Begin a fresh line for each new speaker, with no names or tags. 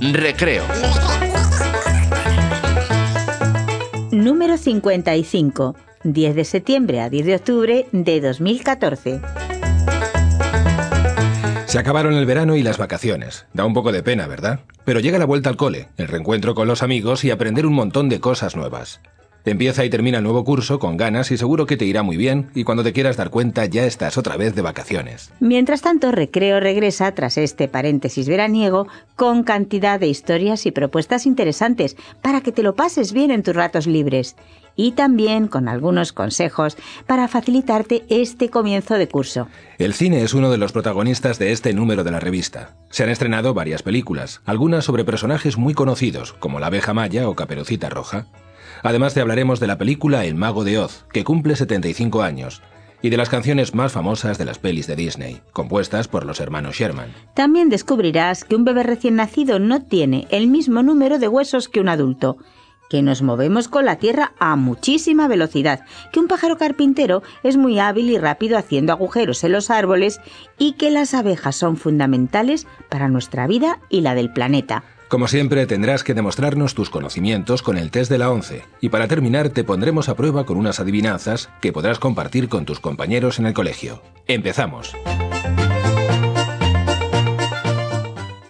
Recreo.
Número 55. 10 de septiembre a 10 de octubre de 2014.
Se acabaron el verano y las vacaciones. Da un poco de pena, ¿verdad? Pero llega la vuelta al cole, el reencuentro con los amigos y aprender un montón de cosas nuevas. Empieza y termina el nuevo curso con ganas y seguro que te irá muy bien, y cuando te quieras dar cuenta ya estás otra vez de vacaciones.
Mientras tanto, Recreo regresa tras este paréntesis veraniego con cantidad de historias y propuestas interesantes para que te lo pases bien en tus ratos libres. Y también con algunos consejos para facilitarte este comienzo de curso.
El cine es uno de los protagonistas de este número de la revista. Se han estrenado varias películas, algunas sobre personajes muy conocidos, como la abeja Maya o Caperucita Roja. Además te hablaremos de la película El Mago de Oz, que cumple 75 años, y de las canciones más famosas de las pelis de Disney, compuestas por los hermanos Sherman.
También descubrirás que un bebé recién nacido no tiene el mismo número de huesos que un adulto, que nos movemos con la tierra a muchísima velocidad, que un pájaro carpintero es muy hábil y rápido haciendo agujeros en los árboles y que las abejas son fundamentales para nuestra vida y la del planeta.
Como siempre, tendrás que demostrarnos tus conocimientos con el test de la 11, y para terminar te pondremos a prueba con unas adivinanzas que podrás compartir con tus compañeros en el colegio. ¡Empezamos!